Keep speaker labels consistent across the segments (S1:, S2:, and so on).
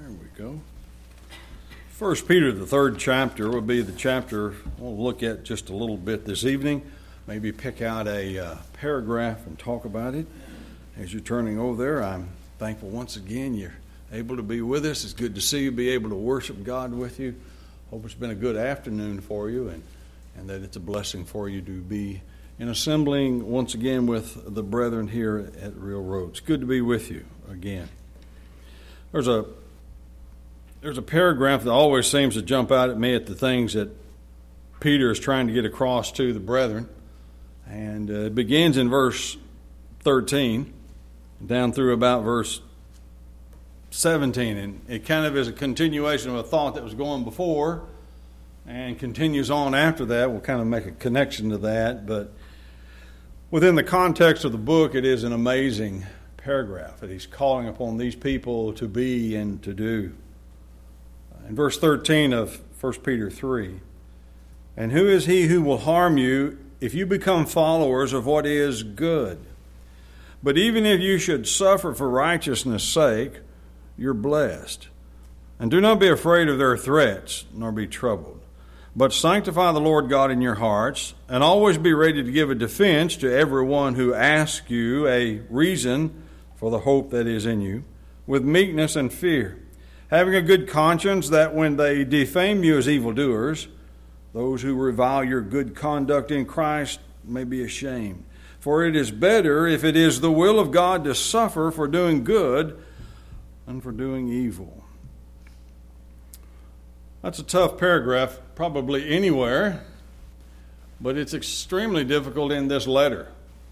S1: There we go. 1 Peter, the third chapter, will be the chapter we'll look at just a little bit this evening. Maybe pick out a paragraph and talk about it. As you're turning over there, I'm thankful once again you're able to be with us. It's good to see you, be able to worship God with you. Hope it's been a good afternoon for you and that it's a blessing for you to be in assembling once again with the brethren here at Real Road. It's good to be with you again. There's a paragraph that always seems to jump out at me at the things that Peter is trying to get across to the brethren. And it begins in verse 13 down through about verse 17. And it kind of is a continuation of a thought that was going before and continues on after that. We'll kind of make a connection to that. But within the context of the book, it is an amazing paragraph that he's calling upon these people to be and to do. In verse 13 of 1 Peter 3, "And who is he who will harm you if you become followers of what is good? But even if you should suffer for righteousness' sake, you're blessed. And do not be afraid of their threats, nor be troubled. But sanctify the Lord God in your hearts, and always be ready to give a defense to everyone who asks you a reason for the hope that is in you, with meekness and fear, having a good conscience, that when they defame you as evildoers, those who revile your good conduct in Christ may be ashamed. For it is better, if it is the will of God, to suffer for doing good than for doing evil." That's a tough paragraph, probably anywhere, but it's extremely difficult in this letter.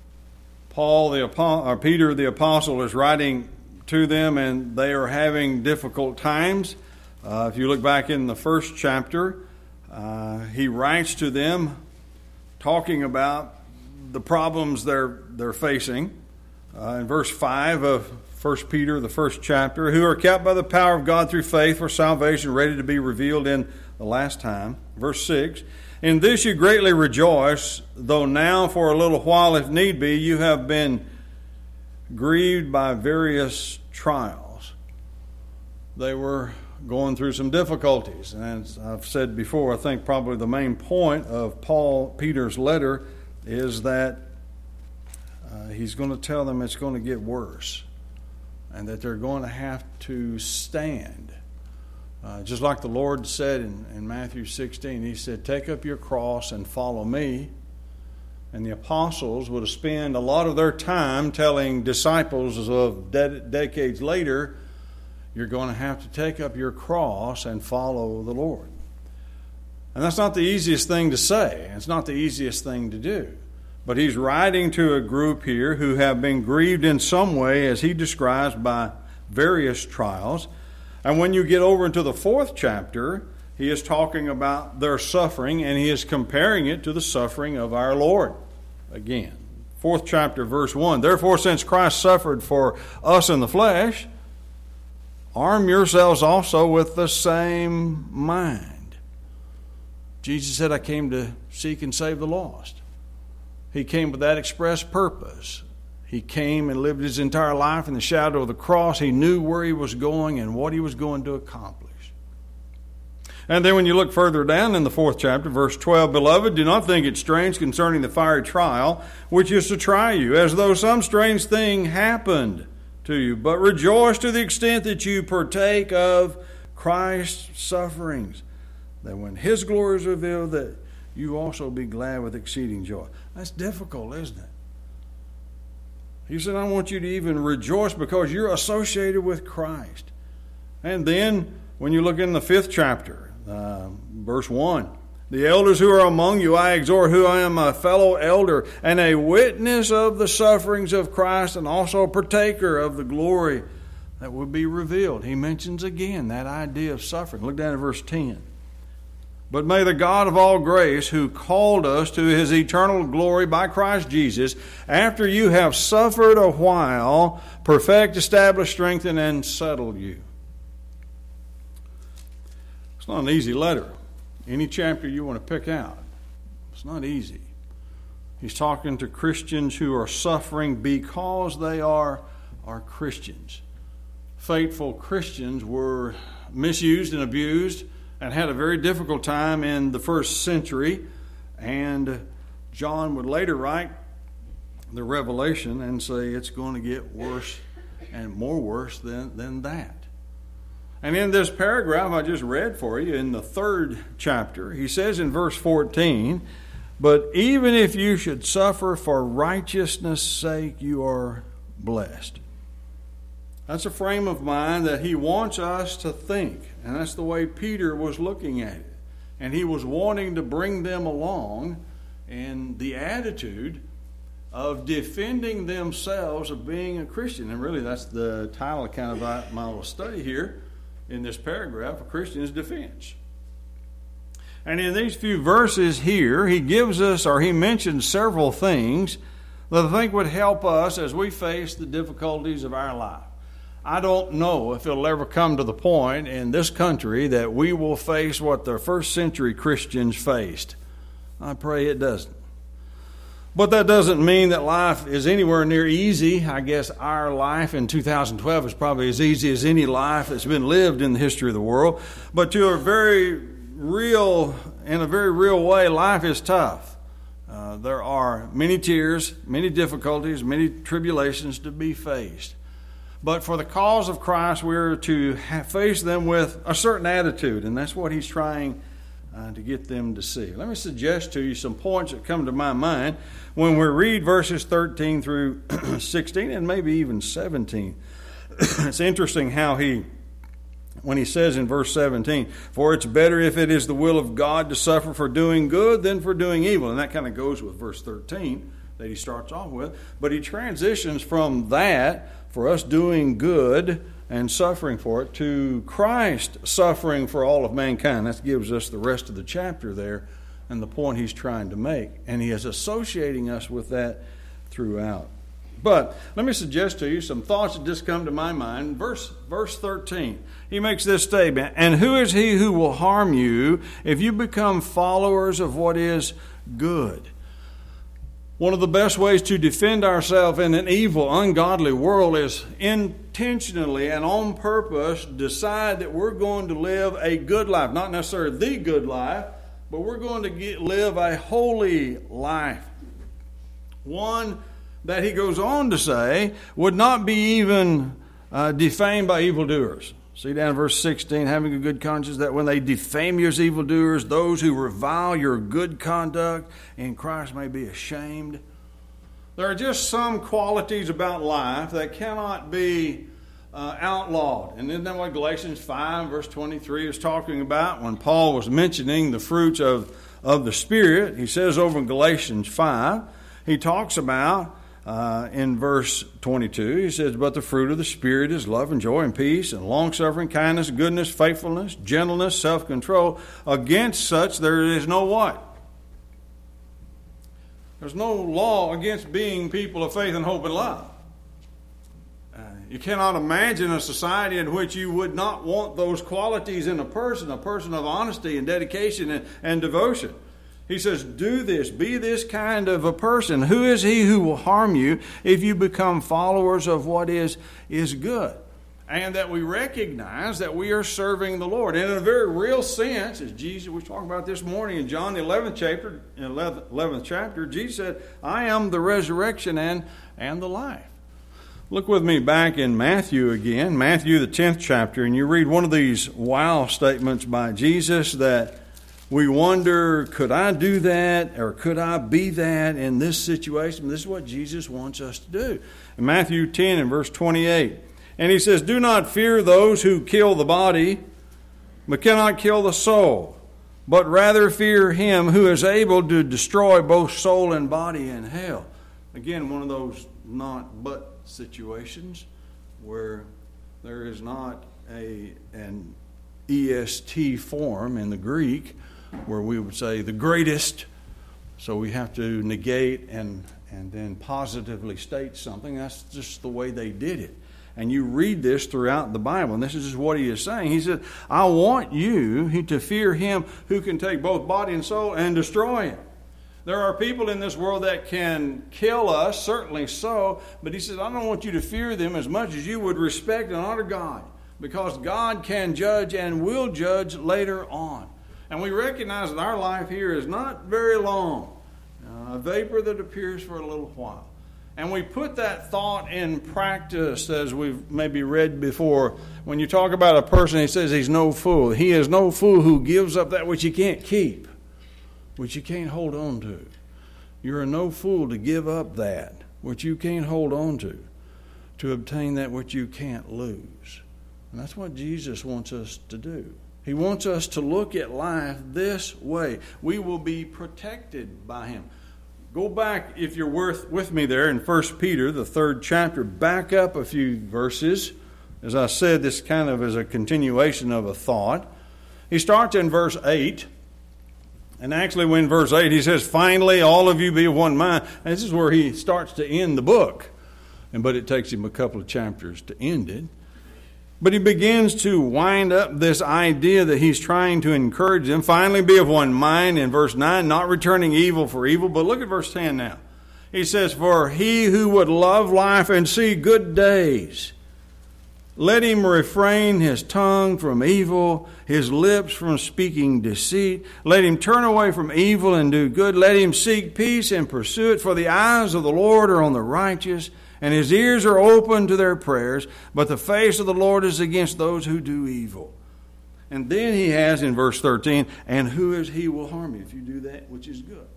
S1: Peter the apostle is writing to them, and they are having difficult times. If you look back in the first chapter, he writes to them talking about the problems they're facing. In verse 5 of 1 Peter, the first chapter, "who are kept by the power of God through faith for salvation, ready to be revealed in the last time." Verse 6, "In this you greatly rejoice, though now for a little while, if need be, you have been grieved by various trials." They were going through some difficulties. And as I've said before, I think probably the main point of Peter's letter is that he's going to tell them it's going to get worse and that they're going to have to stand. Just like the Lord said in Matthew 16, he said, "Take up your cross and follow me." And the apostles would have spent a lot of their time telling disciples of decades later, you're going to have to take up your cross and follow the Lord. And that's not the easiest thing to say. It's not the easiest thing to do. But he's writing to a group here who have been grieved in some way, as he describes, by various trials. And when you get over into the fourth chapter, he is talking about their suffering, and he is comparing it to the suffering of our Lord. Again, fourth chapter, verse 1, "Therefore, since Christ suffered for us in the flesh, arm yourselves also with the same mind." Jesus said, "I came to seek and save the lost." He came with that express purpose. He came and lived his entire life in the shadow of the cross. He knew where he was going and what he was going to accomplish. And then when you look further down in the fourth chapter, verse 12, "Beloved, do not think it strange concerning the fiery trial, which is to try you, as though some strange thing happened to you. But rejoice to the extent that you partake of Christ's sufferings, that when his glory is revealed, that you also be glad with exceeding joy." That's difficult, isn't it? He said, I want you to even rejoice because you're associated with Christ. And then when you look in the fifth chapter, verse 1, "The elders who are among you I exhort, who I am a fellow elder and a witness of the sufferings of Christ, and also a partaker of the glory that will be revealed." He mentions again that idea of suffering. Look down at verse 10. "But may the God of all grace, who called us to his eternal glory by Christ Jesus, after you have suffered a while, perfect, establish, strengthen, and settle you." It's not an easy letter. Any chapter you want to pick out, it's not easy. He's talking to Christians who are suffering because they are Christians. faithful Christians were misused and abused and had a very difficult time in the first century. And John would later write the Revelation and say it's going to get worse and more worse than that. And in this paragraph I just read for you, in the 3rd chapter, he says in verse 14, "But even if you should suffer for righteousness' sake, you are blessed." That's a frame of mind that he wants us to think. And that's the way Peter was looking at it. And he was wanting to bring them along in the attitude of defending themselves of being a Christian. And really that's the title of kind of my little study here in this paragraph, A Christian's Defense. And in these few verses here, he gives us, or he mentions several things that I think would help us as we face the difficulties of our life. I don't know if it'll ever come to the point in this country that we will face what the first century Christians faced. I pray it doesn't. But that doesn't mean that life is anywhere near easy. I guess our life in 2012 is probably as easy as any life that's been lived in the history of the world. But in a very real way, life is tough. There are many tears, many difficulties, many tribulations to be faced. But for the cause of Christ, we're to face them with a certain attitude, and that's what he's trying to get them to see. Let me suggest to you some points that come to my mind when we read verses 13 through 16 and maybe even 17. It's interesting how when he says in verse 17, "For it's better if it is the will of God to suffer for doing good than for doing evil." And that kind of goes with verse 13 that he starts off with. But he transitions from that, for us doing good and suffering for it, to Christ suffering for all of mankind. That gives us the rest of the chapter there and the point he's trying to make. And he is associating us with that throughout. But let me suggest to you some thoughts that just come to my mind. Verse 13, he makes this statement, "And who is he who will harm you if you become followers of what is good?" One of the best ways to defend ourselves in an evil, ungodly world is intentionally and on purpose decide that we're going to live a good life. Not necessarily the good life, but we're going to live a holy life. One that he goes on to say would not be even defamed by evildoers. See down in verse 16, "Having a good conscience, that when they defame you as evildoers, those who revile your good conduct in Christ may be ashamed." There are just some qualities about life that cannot be outlawed. And isn't that what Galatians 5, verse 23 is talking about when Paul was mentioning the fruits of the Spirit? He says over in Galatians 5, he talks about in verse 22, he says, "But the fruit of the Spirit is love and joy and peace and long-suffering, kindness, goodness, faithfulness, gentleness, self-control. Against such there is no" what? There's no law against being people of faith and hope and love. You cannot imagine a society in which you would not want those qualities in a person of honesty and dedication and devotion. He says, do this, be this kind of a person. Who is he who will harm you if you become followers of what is good? And that we recognize that we are serving the Lord. And in a very real sense, as Jesus was talking about this morning in John the 11th chapter, Jesus said, "I am the resurrection and the life." Look with me back in Matthew again, Matthew the 10th chapter, and you read one of these wow statements by Jesus that we wonder, could I do that or could I be that in this situation? This is what Jesus wants us to do. In Matthew 10 and verse 28, and he says, "Do not fear those who kill the body, but cannot kill the soul, but rather fear him who is able to destroy both soul and body in hell." Again, one of those not but situations where there is not an EST form in the Greek where we would say the greatest, so we have to negate and then positively state something. That's just the way they did it. And you read this throughout the Bible, and this is just what he is saying. He said, I want you to fear him who can take both body and soul and destroy it. There are people in this world that can kill us, certainly so, but he says, I don't want you to fear them as much as you would respect and honor God, because God can judge and will judge later on. And we recognize that our life here is not very long, a vapor that appears for a little while. And we put that thought in practice, as we've maybe read before. When you talk about a person, he says he's no fool. He is no fool who gives up that which he can't keep, which you can't hold on to. You're no fool to give up that which you can't hold on to obtain that which you can't lose. And that's what Jesus wants us to do. He wants us to look at life this way. We will be protected by him. Go back, if you're with me there, in 1 Peter, the 3rd chapter. Back up a few verses. As I said, this kind of is a continuation of a thought. He starts in verse 8. And actually, when verse 8, he says, finally, all of you be of one mind. And this is where he starts to end the book. But it takes him a couple of chapters to end it. But he begins to wind up this idea that he's trying to encourage them. Finally, be of one mind in verse 9, not returning evil for evil. But look at verse 10 now. He says, for he who would love life and see good days, let him refrain his tongue from evil, his lips from speaking deceit. Let him turn away from evil and do good. Let him seek peace and pursue it. For the eyes of the Lord are on the righteous, and his ears are open to their prayers, but the face of the Lord is against those who do evil. And then he has in verse 13, and who is he will harm you if you do that which is good.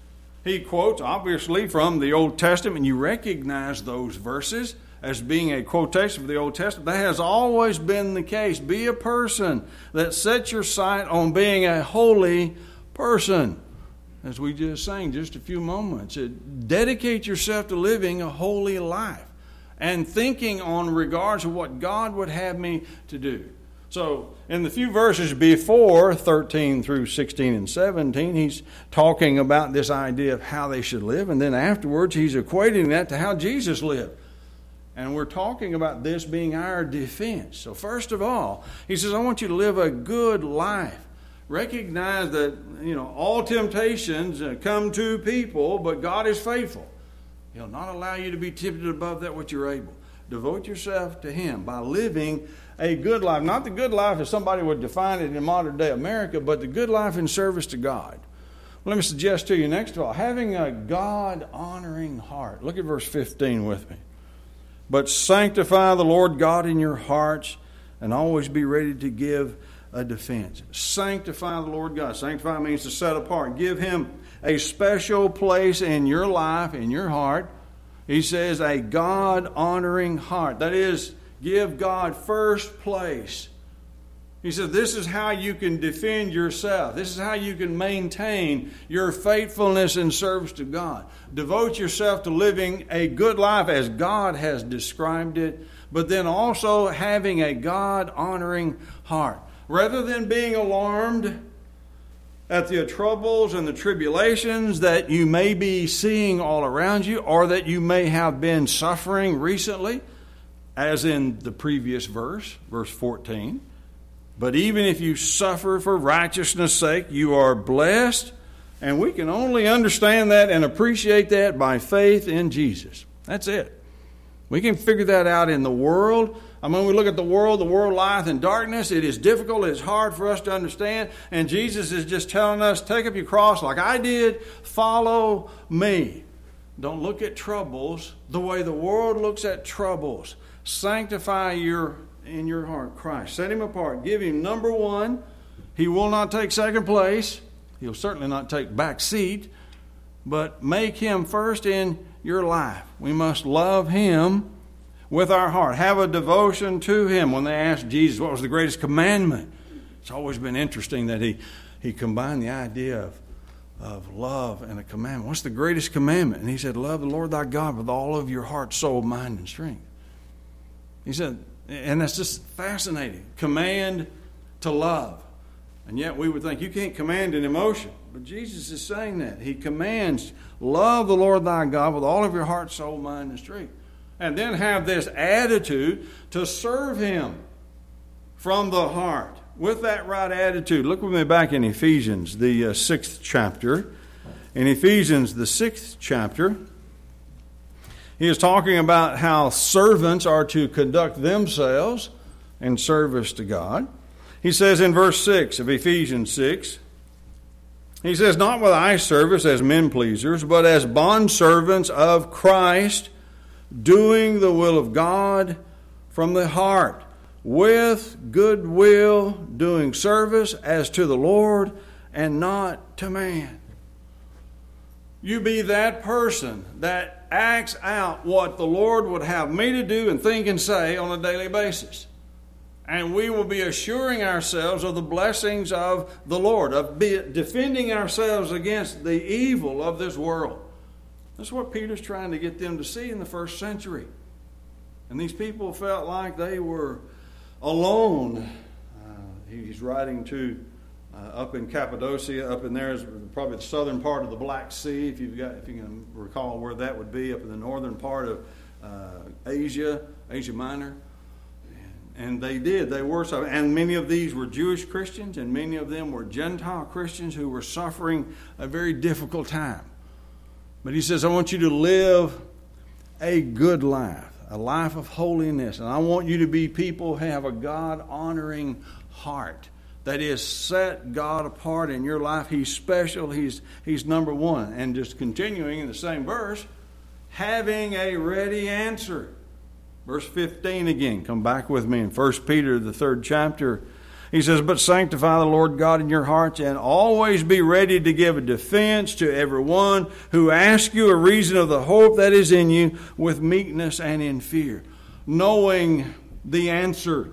S1: He quotes obviously from the Old Testament, and you recognize those verses as being a quotation from the Old Testament. That has always been the case. Be a person that sets your sight on being a holy person. As we just sang just a few moments, dedicate yourself to living a holy life and thinking on regards of what God would have me to do. So in the few verses before 13 through 16 and 17, he's talking about this idea of how they should live. And then afterwards, he's equating that to how Jesus lived. And we're talking about this being our defense. So first of all, he says, I want you to live a good life. Recognize that, all temptations come to people, but God is faithful. He'll not allow you to be tempted above that which you're able. Devote yourself to him by living a good life. Not the good life as somebody would define it in modern day America, but the good life in service to God. Let me suggest to you next of all, having a God-honoring heart. Look at verse 15 with me. But sanctify the Lord God in your hearts, and always be ready to give a defense. Sanctify the Lord God. Sanctify means to set apart. Give him a special place in your life, in your heart. He says a God-honoring heart. That is, give God first place. He said this is how you can defend yourself. This is how you can maintain your faithfulness and service to God. Devote yourself to living a good life as God has described it, but then also having a God-honoring heart. Rather than being alarmed at the troubles and the tribulations that you may be seeing all around you, or that you may have been suffering recently, as in the previous verse 14. But even if you suffer for righteousness' sake, you are blessed, and we can only understand that and appreciate that by faith in Jesus. That's it. We can figure that out in the world. When we look at the world lieth in darkness. It is difficult, it's hard for us to understand. And Jesus is just telling us, take up your cross like I did, follow me. Don't look at troubles the way the world looks at troubles. Sanctify in your heart Christ. Set him apart. Give him number one. He will not take second place. He'll certainly not take back seat. But make him first in your life. We must love him with our heart. Have a devotion to him. When they asked Jesus what was the greatest commandment, it's always been interesting that he combined the idea of love and a commandment. What's the greatest commandment? And he said, love the Lord thy God with all of your heart, soul, mind, and strength. He said, and that's just fascinating. Command to love. And yet we would think you can't command an emotion. But Jesus is saying that. He commands, love the Lord thy God with all of your heart, soul, mind, and strength. And then have this attitude to serve him from the heart. With that right attitude. Look with me back in Ephesians, the 6th chapter. In Ephesians, the 6th chapter, he is talking about how servants are to conduct themselves in service to God. He says in verse 6 of Ephesians 6, he says, "Not with eye service as men pleasers, but as bondservants of Christ, doing the will of God from the heart, with good will, doing service as to the Lord and not to man." You be that person that acts out what the Lord would have me to do and think and say on a daily basis. And we will be assuring ourselves of the blessings of the Lord, of defending ourselves against the evil of this world. That's what Peter's trying to get them to see in the first century. And these people felt like they were alone. He's writing to up in Cappadocia. Up in there is probably the southern part of the Black Sea, if you can recall where that would be, up in the northern part of Asia Minor. And they were so. And many of these were Jewish Christians, and many of them were Gentile Christians who were suffering a very difficult time. But he says, I want you to live a good life, a life of holiness. And I want you to be people who have a God-honoring heart. That is, set God apart in your life. He's special. He's number one. And just continuing in the same verse, having a ready answer. Verse 15 again. Come back with me in 1 Peter, the 3rd chapter. He says, "But sanctify the Lord God in your hearts, and always be ready to give a defense to everyone who asks you a reason of the hope that is in you with meekness and in fear." Knowing the answer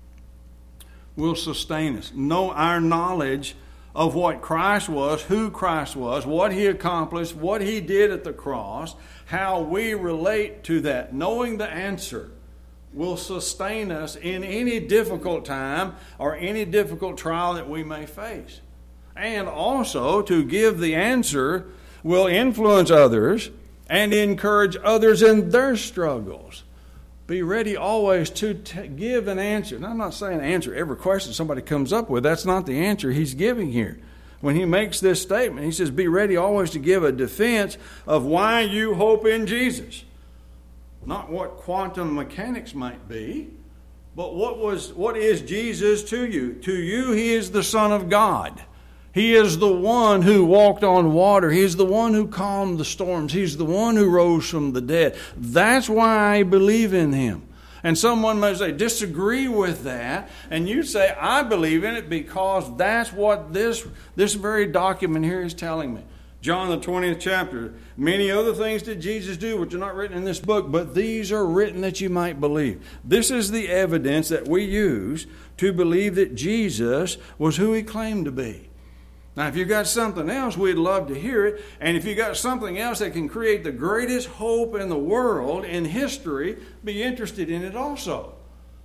S1: will sustain us. Our knowledge of what Christ was, who Christ was, what He accomplished, what He did at the cross, how we relate to that. Knowing the answer will sustain us in any difficult time or any difficult trial that we may face. And also to give the answer will influence others and encourage others in their struggles. Be ready always to give an answer. And I'm not saying answer every question somebody comes up with. That's not the answer He's giving here. When He makes this statement, He says, be ready always to give a defense of why you hope in Jesus. Not what quantum mechanics might be, but what is Jesus to you? To you, He is the Son of God. He is the one who walked on water. He is the one who calmed the storms. He's the one who rose from the dead. That's why I believe in Him. And someone may say, disagree with that. And you say, I believe in it because that's what this very document here is telling me. John, the 20th chapter. Many other things did Jesus do which are not written in this book, but these are written that you might believe. This is the evidence that we use to believe that Jesus was who He claimed to be. Now, if you've got something else, we'd love to hear it. And if you've got something else that can create the greatest hope in the world, in history, be interested in it also.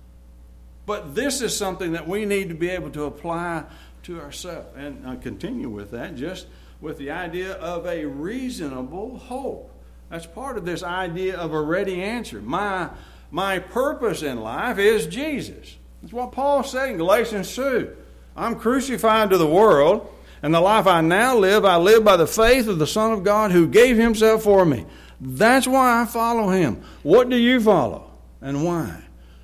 S1: But this is something that we need to be able to apply to ourselves. And I'll continue with that, just with the idea of a reasonable hope. That's part of this idea of a ready answer. My purpose in life is Jesus. That's what Paul said in Galatians 2. I'm crucified to the world, and the life I now live, I live by the faith of the Son of God who gave Himself for me. That's why I follow Him. What do you follow, and why?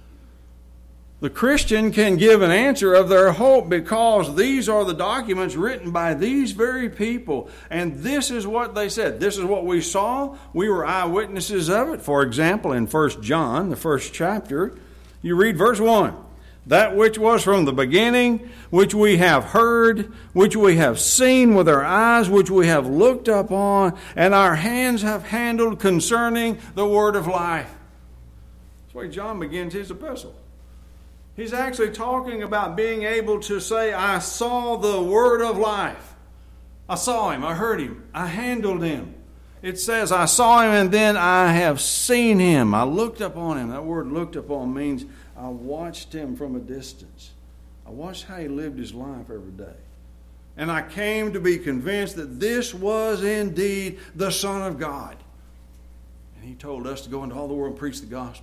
S1: The Christian can give an answer of their hope because these are the documents written by these very people. And this is what they said. This is what we saw. We were eyewitnesses of it. For example, in 1 John, the 1st chapter, you read verse 1. That which was from the beginning, which we have heard, which we have seen with our eyes, which we have looked upon, and our hands have handled concerning the word of life. That's the way John begins his epistle. He's actually talking about being able to say, I saw the word of life. I saw Him, I heard Him, I handled Him. It says, I saw Him and then I have seen Him. I looked upon Him. That word looked upon means I watched Him from a distance. I watched how He lived His life every day. And I came to be convinced that this was indeed the Son of God. And He told us to go into all the world and preach the gospel.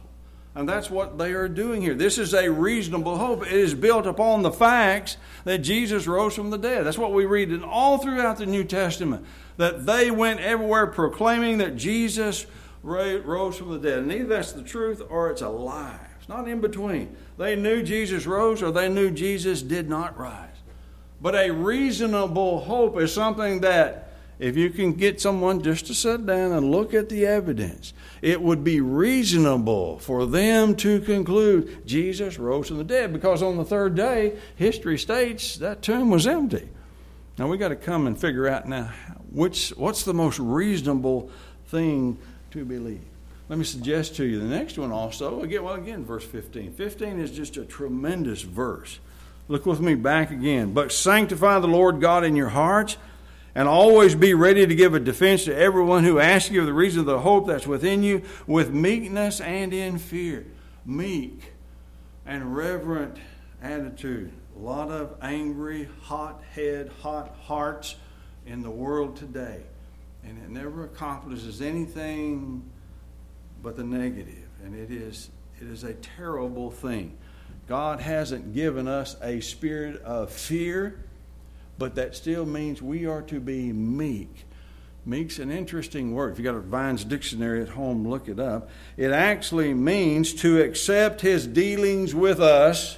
S1: And that's what they are doing here. This is a reasonable hope. It is built upon the facts that Jesus rose from the dead. That's what we read in all throughout the New Testament, that they went everywhere proclaiming that Jesus rose from the dead. And either that's the truth or it's a lie. It's not in between. They knew Jesus rose or they knew Jesus did not rise. But a reasonable hope is something that if you can get someone just to sit down and look at the evidence, it would be reasonable for them to conclude Jesus rose from the dead, because on the third day, history states that tomb was empty. Now we got to come and figure out now what's the most reasonable thing to believe. Let me suggest to you the next one also. Again, verse 15. 15 is just a tremendous verse. Look with me back again. But sanctify the Lord God in your hearts, and always be ready to give a defense to everyone who asks you of the reason of the hope that's within you, with meekness and in fear. Meek and reverent attitude. A lot of angry, hot head, hot hearts in the world today. And it never accomplishes anything but the negative. And it is a terrible thing. God hasn't given us a spirit of fear, but that still means we are to be meek. Meek's an interesting word. If you got a Vine's dictionary at home, look it up. It actually means to accept his dealings with us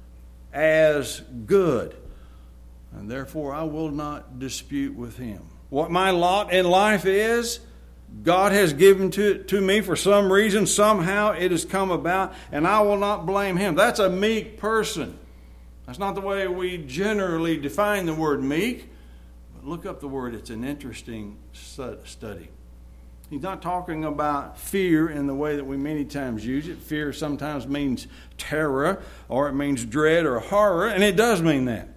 S1: as good. And therefore, I will not dispute with him. What my lot in life is, God has given to me for some reason. Somehow it has come about, and I will not blame him. That's a meek person. That's not the way we generally define the word meek. But look up the word. It's an interesting study. He's not talking about fear in the way that we many times use it. Fear sometimes means terror, or it means dread or horror, and it does mean that.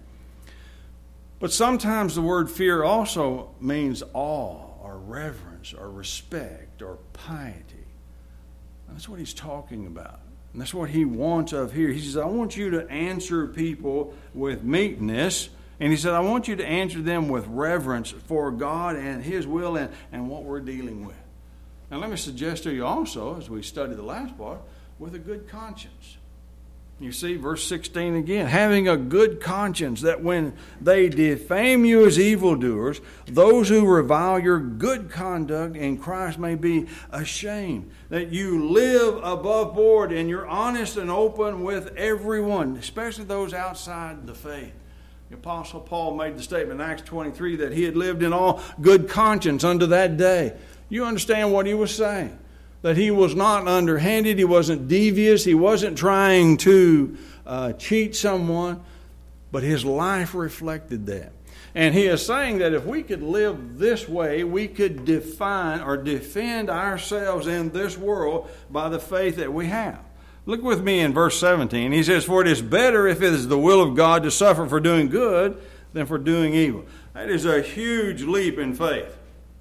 S1: But sometimes the word fear also means awe or reverence or respect or piety. And that's what he's talking about. And that's what he wants of here. He says, I want you to answer people with meekness. And he said, I want you to answer them with reverence for God and his will and what we're dealing with. Now let me suggest to you also, as we study the last part, with a good conscience. You see, verse 16 again, having a good conscience, that when they defame you as evildoers, those who revile your good conduct in Christ may be ashamed. That you live above board and you're honest and open with everyone, especially those outside the faith. The Apostle Paul made the statement in Acts 23 that he had lived in all good conscience unto that day. You understand what he was saying? That he was not underhanded, he wasn't devious, he wasn't trying to cheat someone, but his life reflected that. And he is saying that if we could live this way, we could define or defend ourselves in this world by the faith that we have. Look with me in verse 17. He says, for it is better if it is the will of God to suffer for doing good than for doing evil. That is a huge leap in faith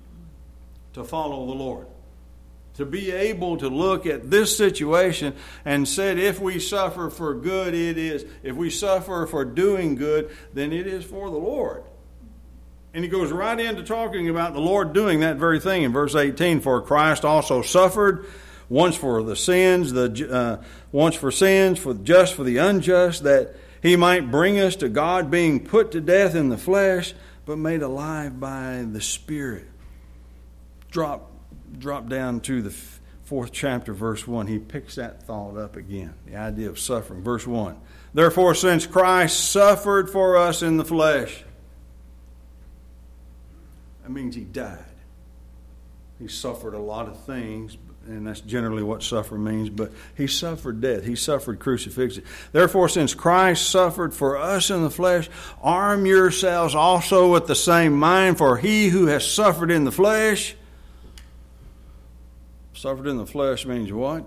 S1: to follow the Lord. To be able to look at this situation and said, if we suffer for good, it is. If we suffer for doing good, then it is for the Lord. And he goes right into talking about the Lord doing that very thing in verse 18. For Christ also suffered once for the sins, once for sins, for the just, for the unjust, that he might bring us to God, being put to death in the flesh, but made alive by the Spirit. Drop down to the 4th chapter, verse 1. He picks that thought up again, the idea of suffering. Verse 1. Therefore, since Christ suffered for us in the flesh, that means he died. He suffered a lot of things, and that's generally what suffer means, but he suffered death. He suffered crucifixion. Therefore, since Christ suffered for us in the flesh, arm yourselves also with the same mind, for he who has suffered in the flesh. Suffered in the flesh means what?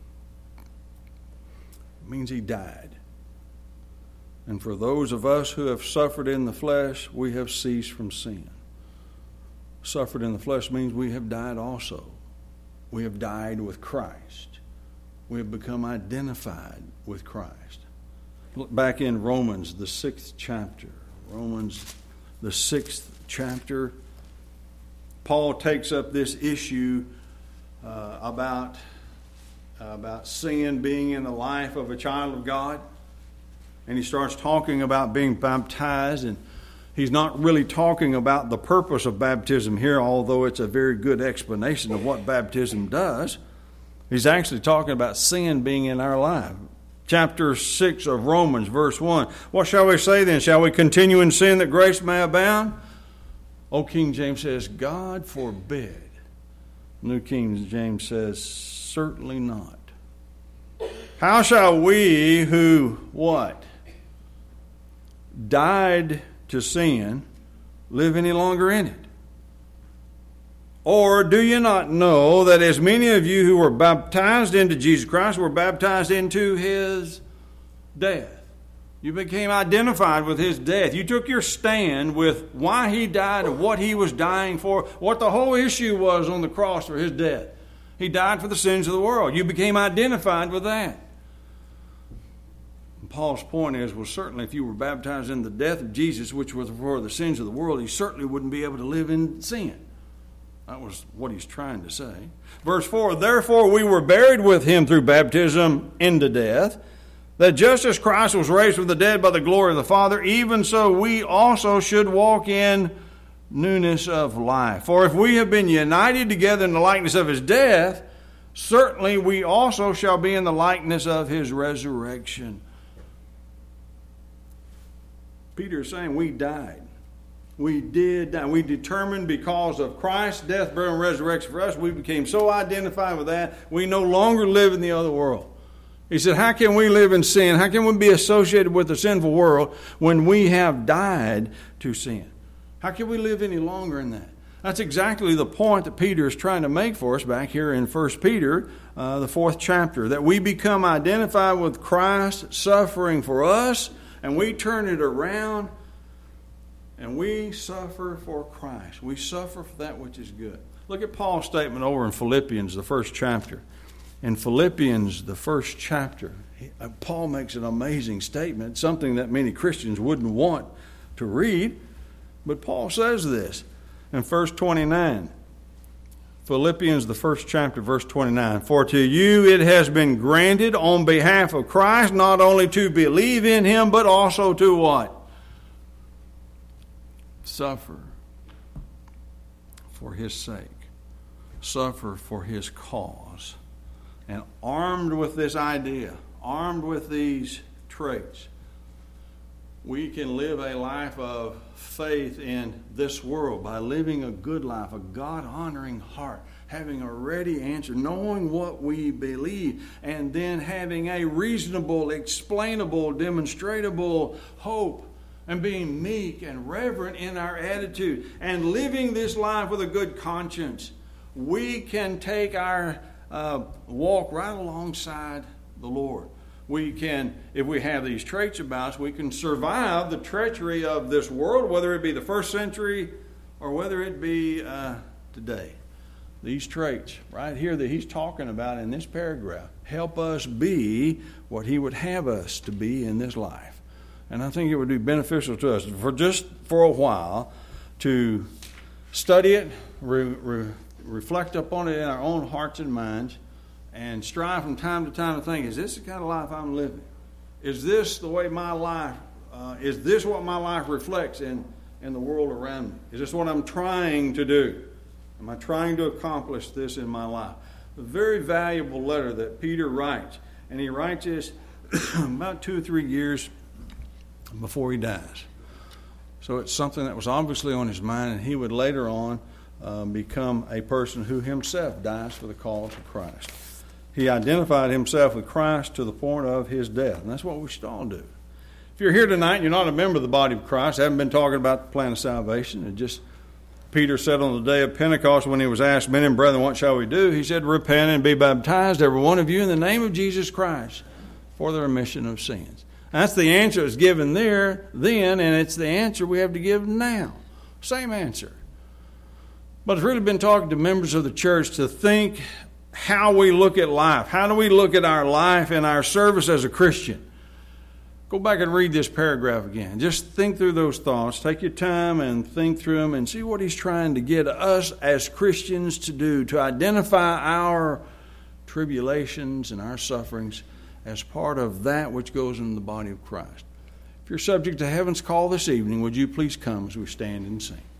S1: It means he died. And for those of us who have suffered in the flesh, we have ceased from sin. Suffered in the flesh means we have died also. We have died with Christ. We have become identified with Christ. Look back in Romans, the 6th chapter. Romans, the 6th chapter. Paul takes up this issue about about sin being in the life of a child of God. And he starts talking about being baptized, and he's not really talking about the purpose of baptism here, although it's a very good explanation of what baptism does. He's actually talking about sin being in our life. Chapter 6 of Romans, verse 1. What shall we say then? Shall we continue in sin that grace may abound? Old King James says, God forbid. New King James says, certainly not. How shall we who, what? Died to sin, live any longer in it? Or do you not know that as many of you who were baptized into Jesus Christ were baptized into his death? You became identified with his death. You took your stand with why he died and what he was dying for, what the whole issue was on the cross for his death. He died for the sins of the world. You became identified with that. Paul's point is, well, certainly if you were baptized in the death of Jesus, which was for the sins of the world, you certainly wouldn't be able to live in sin. That was what he's trying to say. Verse 4, therefore we were buried with him through baptism into death, that just as Christ was raised from the dead by the glory of the Father, even so we also should walk in newness of life. For if we have been united together in the likeness of his death, certainly we also shall be in the likeness of his resurrection. Peter is saying we died. We did die. We determined because of Christ's death, burial, and resurrection for us, we became so identified with that, we no longer live in the other world. He said, how can we live in sin? How can we be associated with the sinful world when we have died to sin? How can we live any longer in that? That's exactly the point that Peter is trying to make for us back here in 1 Peter, the 4th chapter, that we become identified with Christ suffering for us, and we turn it around and we suffer for Christ. We suffer for that which is good. Look at Paul's statement over in Philippians, the 1st chapter. In Philippians, the 1st chapter, Paul makes an amazing statement, something that many Christians wouldn't want to read. But Paul says this in verse 29. Philippians, the 1st chapter, verse 29. For to you it has been granted on behalf of Christ not only to believe in him, but also to what? Suffer for his sake. Suffer for his cause. And armed with this idea, armed with these traits, we can live a life of faith in this world by living a good life, a God-honoring heart, having a ready answer, knowing what we believe, and then having a reasonable, explainable, demonstrable hope, and being meek and reverent in our attitude, and living this life with a good conscience. We can take our walk right alongside the Lord. We can, if we have these traits about us, we can survive the treachery of this world, whether it be the 1st century or whether it be today. These traits right here that he's talking about in this paragraph help us be what he would have us to be in this life. And I think it would be beneficial to us for a while to study it, reflect upon it in our own hearts and minds, and strive from time to time to think, is this the kind of life I'm living? Is this the way my life, is this what my life reflects in the world around me? Is this what I'm trying to do? Am I trying to accomplish this in my life? A very valuable letter that Peter writes. And he writes this about 2 or 3 years before he dies. So it's something that was obviously on his mind, and he would later on become a person who himself dies for the cause of Christ. He identified himself with Christ to the point of his death. And that's what we should all do. If you're here tonight and you're not a member of the body of Christ, I haven't been talking about the plan of salvation. It just, Peter said on the day of Pentecost when he was asked, men and brethren, what shall we do? He said, repent and be baptized, every one of you, in the name of Jesus Christ for the remission of sins. And that's the answer that was given there then, and it's the answer we have to give now. Same answer. But it's really been talking to members of the church to think how we look at life. How do we look at our life and our service as a Christian? Go back and read this paragraph again. Just think through those thoughts. Take your time and think through them and see what he's trying to get us as Christians to do, to identify our tribulations and our sufferings as part of that which goes in the body of Christ. If you're subject to heaven's call this evening, would you please come as we stand and sing?